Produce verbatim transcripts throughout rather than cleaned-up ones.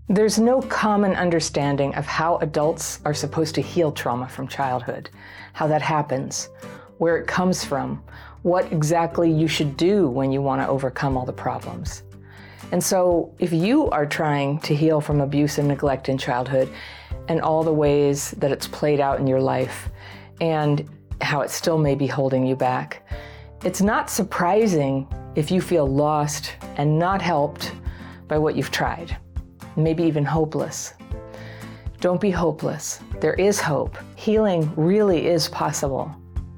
There's no common understanding of how adults are supposed to heal trauma from childhood, how that happens, where it comes from, what exactly you should do when you want to overcome all the problems. And so if you are trying to heal from abuse and neglect in childhood and all the ways that it's played out in your life and how it still may be holding you back, it's not surprising if you feel lost and not helped by what you've tried, maybe even hopeless. Don't be hopeless. There is hope. Healing really is possible.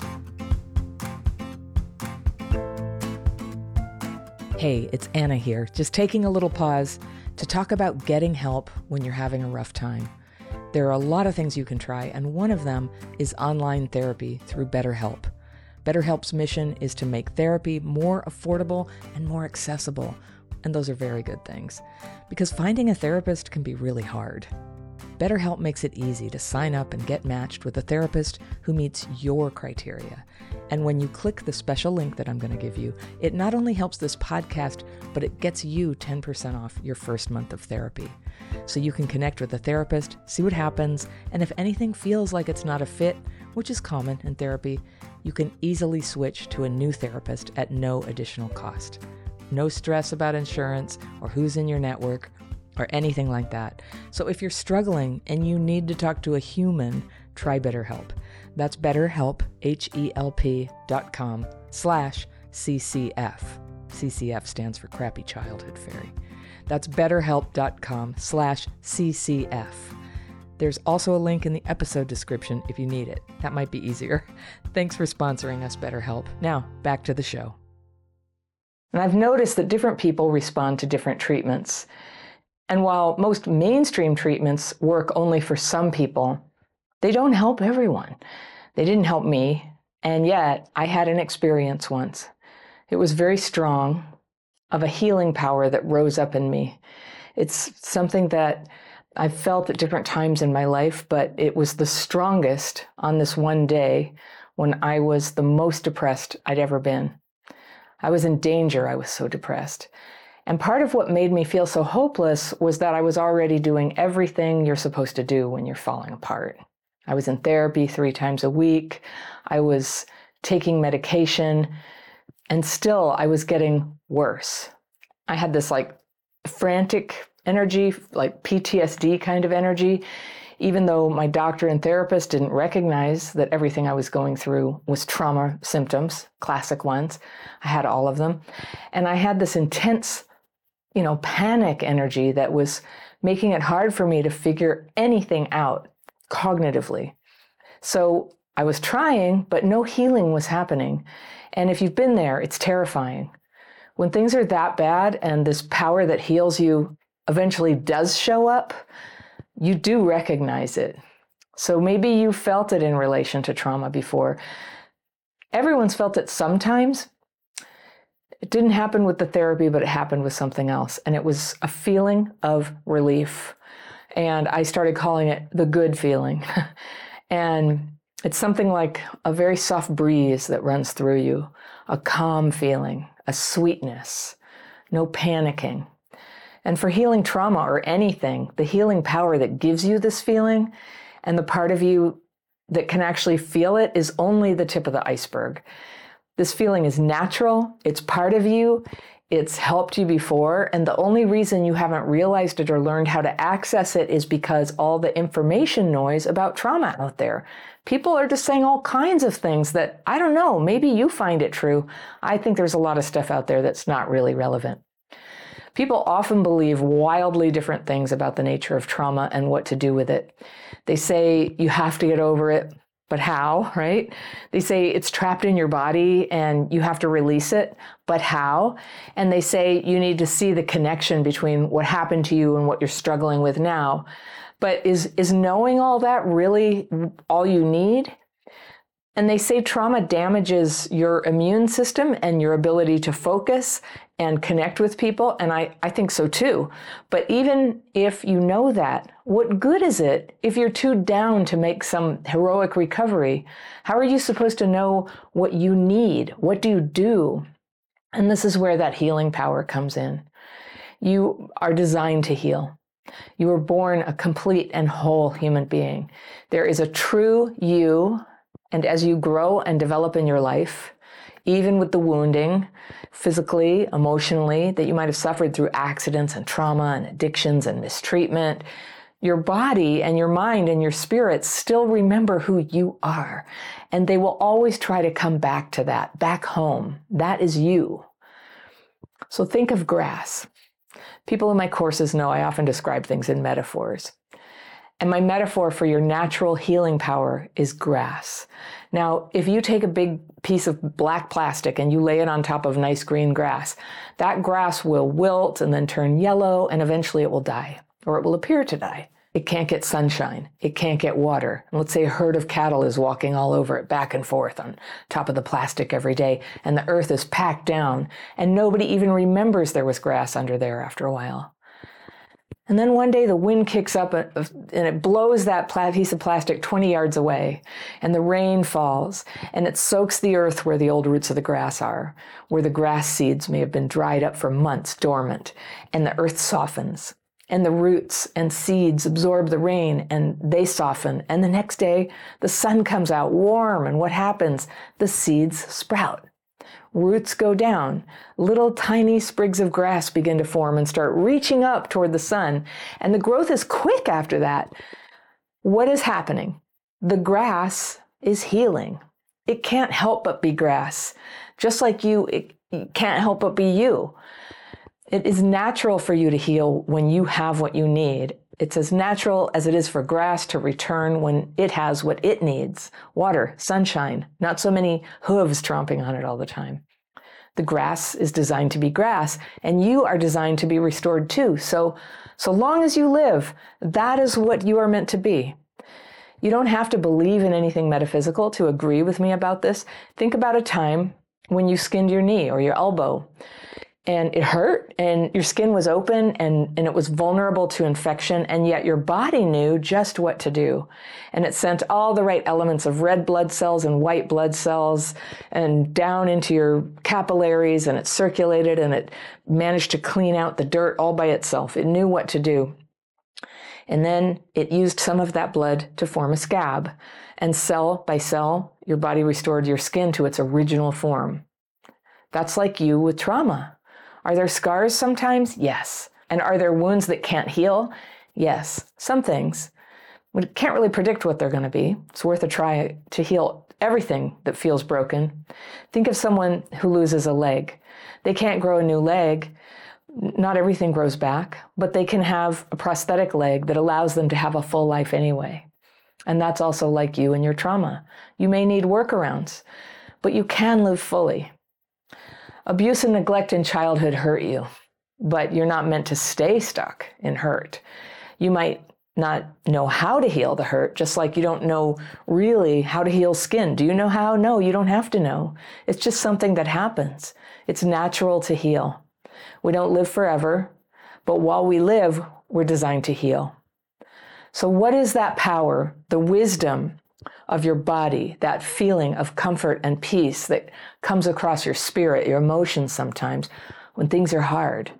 Hey, it's Anna here, just taking a little pause to talk about getting help when you're having a rough time. There are a lot of things you can try, and one of them is online therapy through BetterHelp. BetterHelp's mission is to make therapy more affordable and more accessible, and those are very good things, because finding a therapist can be really hard. BetterHelp makes it easy to sign up and get matched with a therapist who meets your criteria. And when you click the special link that I'm going to give you, it not only helps this podcast, but it gets you ten percent off your first month of therapy. So you can connect with a therapist, see what happens, and if anything feels like it's not a fit, which is common in therapy, you can easily switch to a new therapist at no additional cost. No stress about insurance or who's in your network or anything like that. So if you're struggling and you need to talk to a human, try BetterHelp. That's BetterHelp, H-E-L-P dot com slash C-C-F. C C F stands for Crappy Childhood Fairy. That's BetterHelp.com slash C-C-F. There's also a link in the episode description if you need it. That might be easier. Thanks for sponsoring us, BetterHelp. Now, back to the show. And I've noticed that different people respond to different treatments. And while most mainstream treatments work only for some people, they don't help everyone. They didn't help me, and yet I had an experience once. It was very strong, of a healing power that rose up in me. It's something that I've felt at different times in my life, but it was the strongest on this one day when I was the most depressed I'd ever been. I was in danger. I was so depressed. And part of what made me feel so hopeless was that I was already doing everything you're supposed to do when you're falling apart. I was in therapy three times a week. I was taking medication, and still I was getting worse. I had this like frantic energy, like P T S D kind of energy, even though my doctor and therapist didn't recognize that everything I was going through was trauma symptoms, classic ones. I had all of them. And I had this intense, you know, panic energy that was making it hard for me to figure anything out cognitively. So I was trying, but no healing was happening. And if you've been there, it's terrifying. When things are that bad and this power that heals you eventually does show up, you do recognize it. So maybe you felt it in relation to trauma before. Everyone's felt it sometimes. It didn't happen with the therapy, but it happened with something else. And it was a feeling of relief. And I started calling it the good feeling. And it's something like a very soft breeze that runs through you, a calm feeling, a sweetness, no panicking. And for healing trauma or anything, the healing power that gives you this feeling and the part of you that can actually feel it is only the tip of the iceberg. This feeling is natural, it's part of you, it's helped you before, and the only reason you haven't realized it or learned how to access it is because all the information noise about trauma out there. People are just saying all kinds of things that, I don't know, maybe you find it true. I think there's a lot of stuff out there that's not really relevant. People often believe wildly different things about the nature of trauma and what to do with it. They say you have to get over it, but how, right? They say it's trapped in your body and you have to release it, but how? And they say you need to see the connection between what happened to you and what you're struggling with now. But is, is knowing all that really all you need? And they say trauma damages your immune system and your ability to focus and connect with people, and I, I think so too. But even if you know that, what good is it if you're too down to make some heroic recovery? How are you supposed to know what you need? What do you do? And this is where that healing power comes in. You are designed to heal. You were born a complete and whole human being. There is a true you, and as you grow and develop in your life, even with the wounding, physically, emotionally, that you might have suffered through accidents and trauma and addictions and mistreatment, your body and your mind and your spirit still remember who you are. And they will always try to come back to that, back home. That is you. So think of grass. People in my courses know I often describe things in metaphors. And my metaphor for your natural healing power is grass. Now, if you take a big piece of black plastic and you lay it on top of nice green grass, that grass will wilt and then turn yellow, and eventually it will die, or it will appear to die. It can't get sunshine. It can't get water. And let's say a herd of cattle is walking all over it, back and forth on top of the plastic every day, and the earth is packed down, and nobody even remembers there was grass under there after a while. And then one day the wind kicks up and it blows that piece of plastic twenty yards away, and the rain falls, and it soaks the earth where the old roots of the grass are, where the grass seeds may have been dried up for months dormant, and the earth softens, and the roots and seeds absorb the rain, and they soften, and the next day the sun comes out warm, and what happens? The seeds sprout. Roots go down, little tiny sprigs of grass begin to form and start reaching up toward the sun, and the growth is quick after that. What is happening? The grass is healing. It can't help but be grass. Just like you, it, it can't help but be you. It is natural for you to heal when you have what you need. It's as natural as it is for grass to return when it has what it needs: water, sunshine, not so many hooves tromping on it all the time. The grass is designed to be grass, and you are designed to be restored too. So, so long as you live, that is what you are meant to be. You don't have to believe in anything metaphysical to agree with me about this. Think about a time when you skinned your knee or your elbow, and it hurt, and your skin was open, and, and it was vulnerable to infection, and yet your body knew just what to do. And it sent all the right elements of red blood cells and white blood cells and down into your capillaries, and it circulated, and it managed to clean out the dirt all by itself. It knew what to do. And then it used some of that blood to form a scab. And cell by cell, your body restored your skin to its original form. That's like you with trauma. Are there scars sometimes? Yes. And are there wounds that can't heal? Yes. Some things. We can't really predict what they're going to be. It's worth a try to heal everything that feels broken. Think of someone who loses a leg. They can't grow a new leg. Not everything grows back, but they can have a prosthetic leg that allows them to have a full life anyway. And that's also like you and your trauma. You may need workarounds, but you can live fully. Abuse and neglect in childhood hurt you, but you're not meant to stay stuck in hurt. You might not know how to heal the hurt, just like you don't know really how to heal skin. Do you know how? No, you don't have to know. It's just something that happens. It's natural to heal. We don't live forever, but while we live, we're designed to heal. So what is that power, the wisdom of your body, that feeling of comfort and peace that comes across your spirit, your emotions sometimes when things are hard?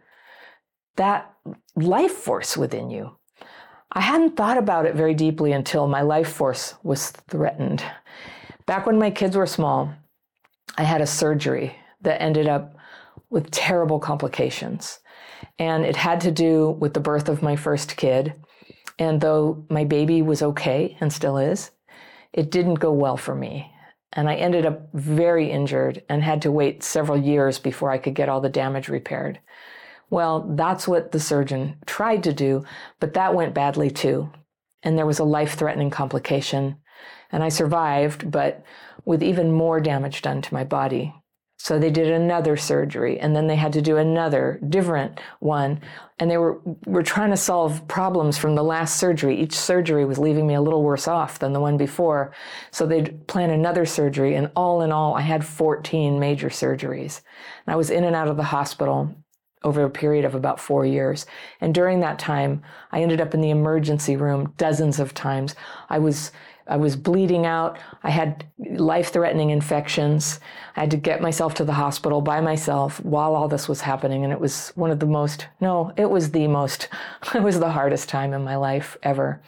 That life force within you. I hadn't thought about it very deeply until my life force was threatened. Back when my kids were small, I had a surgery that ended up with terrible complications. And it had to do with the birth of my first kid. And though my baby was okay and still is, it didn't go well for me. And I ended up very injured and had to wait several years before I could get all the damage repaired. Well, that's what the surgeon tried to do, but that went badly too. And there was a life-threatening complication. And I survived, but with even more damage done to my body. So they did another surgery, and then they had to do another different one. And they were, were trying to solve problems from the last surgery. Each surgery was leaving me a little worse off than the one before. So they'd plan another surgery, and all in all, I had fourteen major surgeries. And I was in and out of the hospital over a period of about four years. And during that time, I ended up in the emergency room dozens of times. I was I was bleeding out. I had life-threatening infections. I had to get myself to the hospital by myself while all this was happening. And it was one of the most, no, it was the most, it was the hardest time in my life ever.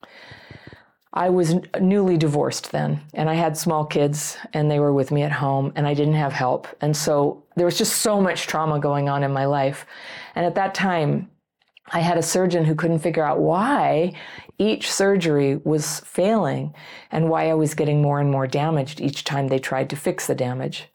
I was newly divorced then, and I had small kids, and they were with me at home, and I didn't have help. And so there was just so much trauma going on in my life. And at that time, I had a surgeon who couldn't figure out why each surgery was failing and why I was getting more and more damaged each time they tried to fix the damage.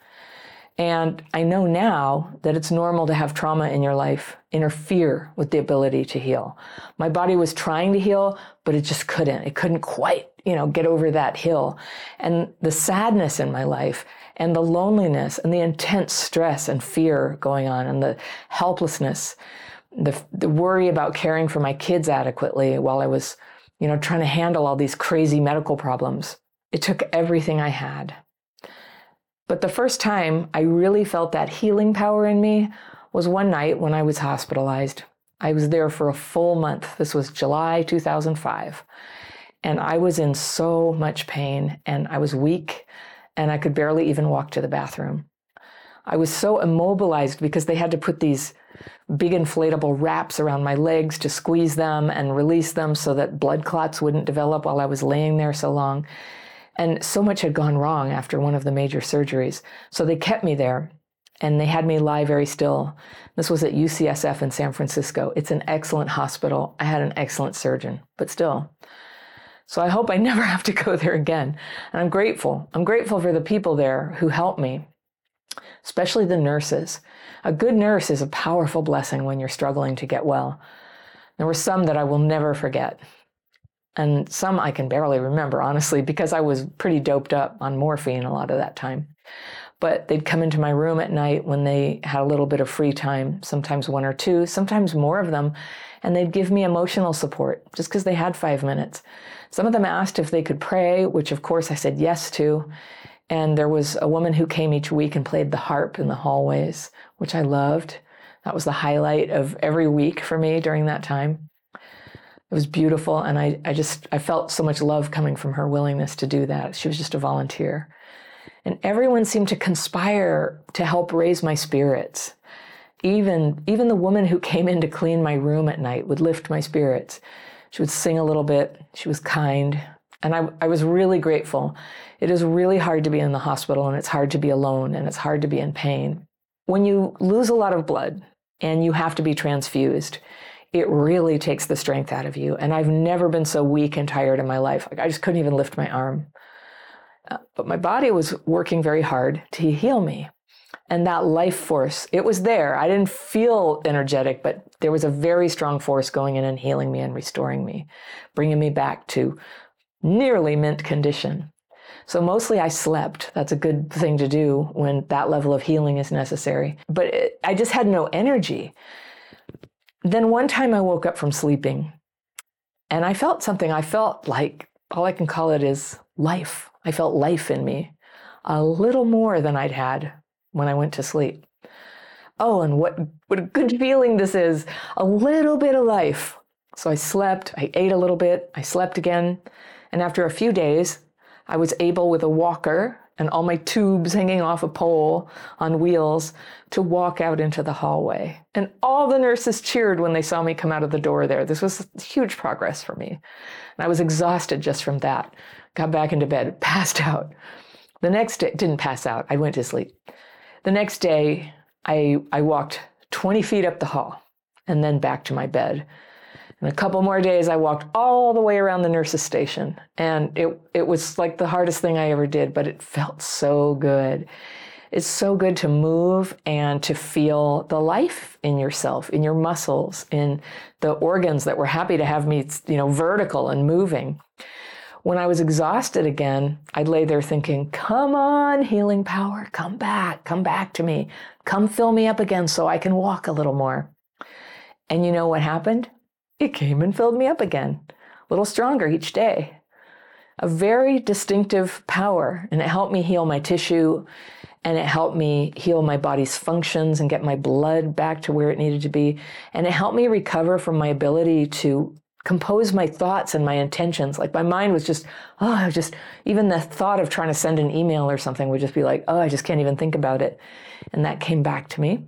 And I know now that it's normal to have trauma in your life interfere with the ability to heal. My body was trying to heal, but it just couldn't. It couldn't quite, you know, get over that hill. And the sadness in my life and the loneliness and the intense stress and fear going on and the helplessness, the, the worry about caring for my kids adequately while I was, you know, trying to handle all these crazy medical problems. It took everything I had. But the first time I really felt that healing power in me was one night when I was hospitalized. I was there for a full month. This was July two thousand five. And I was in so much pain, and I was weak, and I could barely even walk to the bathroom. I was so immobilized because they had to put these big inflatable wraps around my legs to squeeze them and release them so that blood clots wouldn't develop while I was laying there so long. And so much had gone wrong after one of the major surgeries. So they kept me there, and they had me lie very still. This was at U C S F in San Francisco. It's an excellent hospital. I had an excellent surgeon, but still. So I hope I never have to go there again. And I'm grateful. I'm grateful for the people there who helped me, especially the nurses. A good nurse is a powerful blessing when you're struggling to get well. There were some that I will never forget. And some I can barely remember, honestly, because I was pretty doped up on morphine a lot of that time. But they'd come into my room at night when they had a little bit of free time, sometimes one or two, sometimes more of them, and they'd give me emotional support just because they had five minutes. Some of them asked if they could pray, which of course I said yes to. And there was a woman who came each week and played the harp in the hallways, which I loved. That was the highlight of every week for me during that time. It was beautiful, and I, I just, I felt so much love coming from her willingness to do that. She was just a volunteer. And everyone seemed to conspire to help raise my spirits. Even, even the woman who came in to clean my room at night would lift my spirits. She would sing a little bit. She was kind. And I, I was really grateful. It is really hard to be in the hospital, and it's hard to be alone, and it's hard to be in pain. When you lose a lot of blood and you have to be transfused, it really takes the strength out of you. And I've never been so weak and tired in my life. Like I just couldn't even lift my arm. Uh, but my body was working very hard to heal me. And that life force, it was there. I didn't feel energetic, but there was a very strong force going in and healing me and restoring me, bringing me back to nearly mint condition. So mostly I slept. That's a good thing to do when that level of healing is necessary. But it, I just had no energy. Then one time I woke up from sleeping, and I felt something. I felt like, all I can call it is life. I felt life in me, a little more than I'd had when I went to sleep. Oh, and what, what a good feeling this is, a little bit of life. So I slept, I ate a little bit, I slept again, and after a few days, I was able, with a walker and all my tubes hanging off a pole on wheels, to walk out into the hallway. And all the nurses cheered when they saw me come out of the door there. This was huge progress for me. And I was exhausted just from that. Got back into bed, passed out. The next day, didn't pass out, I went to sleep. The next day, I, I walked twenty feet up the hall and then back to my bed. In a couple more days, I walked all the way around the nurse's station. And it it was like the hardest thing I ever did, but it felt so good. It's so good to move and to feel the life in yourself, in your muscles, in the organs that were happy to have me, you know, vertical and moving. When I was exhausted again, I'd lay there thinking, come on, healing power, come back, come back to me. Come fill me up again so I can walk a little more. And you know what happened? It came and filled me up again, a little stronger each day. A very distinctive power, and it helped me heal my tissue And it helped me heal my body's functions and get my blood back to where it needed to be. And it helped me recover from my ability to compose my thoughts and my intentions. Like my mind was just, oh, I just, even the thought of trying to send an email or something would just be like, oh, I just can't even think about it. And that came back to me.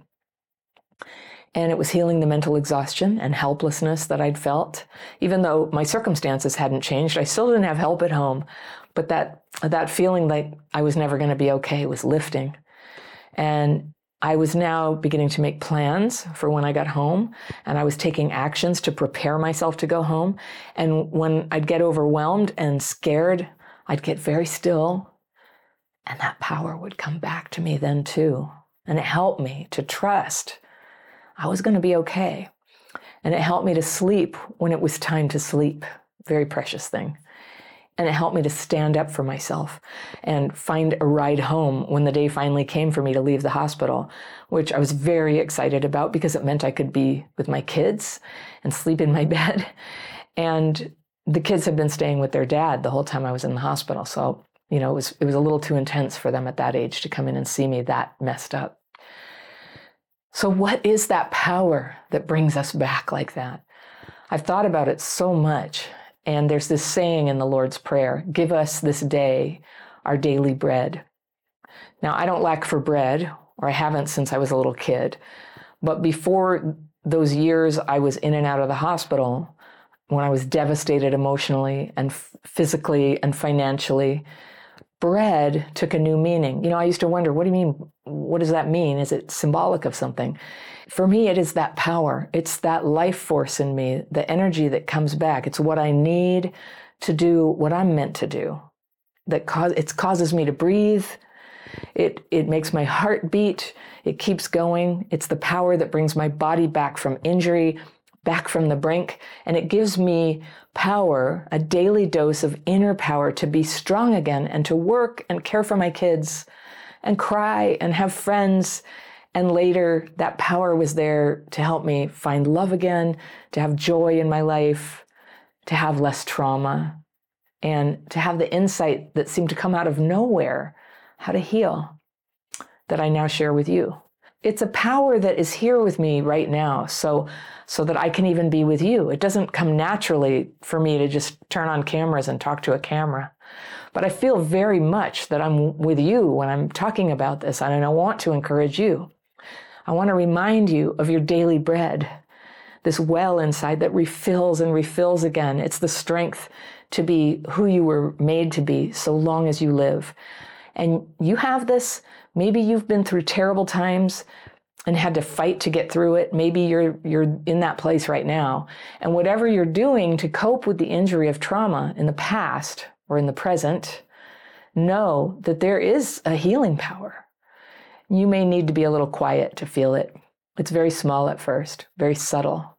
And it was healing the mental exhaustion and helplessness that I'd felt. Even though my circumstances hadn't changed, I still didn't have help at home. But that that feeling like I was never going to be okay was lifting. And I was now beginning to make plans for when I got home, and I was taking actions to prepare myself to go home. And when I'd get overwhelmed and scared, I'd get very still, and that power would come back to me then too. And it helped me to trust I was going to be okay. And it helped me to sleep when it was time to sleep. Very precious thing. And it helped me to stand up for myself and find a ride home when the day finally came for me to leave the hospital, which I was very excited about because it meant I could be with my kids and sleep in my bed. And the kids had been staying with their dad the whole time I was in the hospital. So, you know, it was, it was a little too intense for them at that age to come in and see me that messed up. So what is that power that brings us back like that? I've thought about it so much. And there's this saying in the Lord's Prayer, give us this day our daily bread. Now, I don't lack for bread, or I haven't since I was a little kid. But before those years I was in and out of the hospital, when I was devastated emotionally and physically and financially, bread took a new meaning. You know, I used to wonder, what do you mean? What does that mean? Is it symbolic of something? For me, it is that power. It's that life force in me, the energy that comes back. It's what I need to do what I'm meant to do. That cause, it causes me to breathe. It, it makes my heart beat. It keeps going. It's the power that brings my body back from injury, back from the brink. And it gives me power, a daily dose of inner power to be strong again and to work and care for my kids and cry and have friends. And later, that power was there to help me find love again, to have joy in my life, to have less trauma, and to have the insight that seemed to come out of nowhere, how to heal, that I now share with you. It's a power that is here with me right now, so, so that I can even be with you. It doesn't come naturally for me to just turn on cameras and talk to a camera. But I feel very much that I'm with you when I'm talking about this, and I want to encourage you. I want to remind you of your daily bread, this well inside that refills and refills again. It's the strength to be who you were made to be so long as you live. And you have this. Maybe you've been through terrible times and had to fight to get through it. Maybe you're you're in that place right now. And whatever you're doing to cope with the injury of trauma in the past or in the present, know that there is a healing power. You may need to be a little quiet to feel it. It's very small at first, very subtle.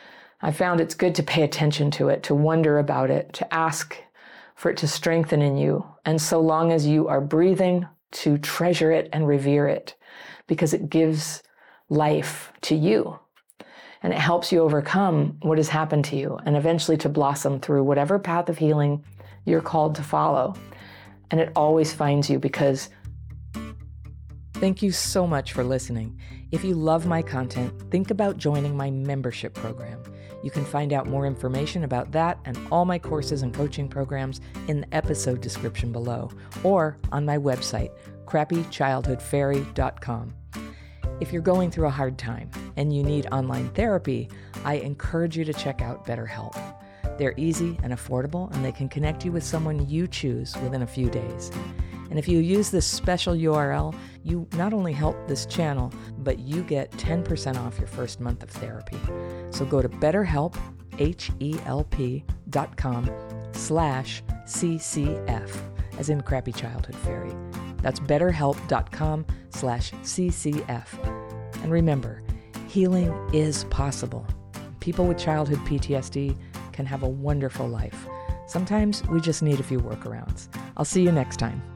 I found it's good to pay attention to it, to wonder about it, to ask for it to strengthen in you. And so long as you are breathing, to treasure it and revere it, because it gives life to you. And it helps you overcome what has happened to you and eventually to blossom through whatever path of healing you're called to follow. And it always finds you because Thank you so much for listening. If you love my content, think about joining my membership program. You can find out more information about that and all my courses and coaching programs in the episode description below or on my website, crappy childhood fairy dot com. If you're going through a hard time and you need online therapy, I encourage you to check out BetterHelp. They're easy and affordable, and they can connect you with someone you choose within a few days. And if you use this special U R L, you not only help this channel, but you get ten percent off your first month of therapy. So go to BetterHelp, H E L P dot com slash C C F, as in Crappy Childhood Fairy. That's BetterHelp dot com slash C C F. And remember, healing is possible. People with childhood P T S D can have a wonderful life. Sometimes we just need a few workarounds. I'll see you next time.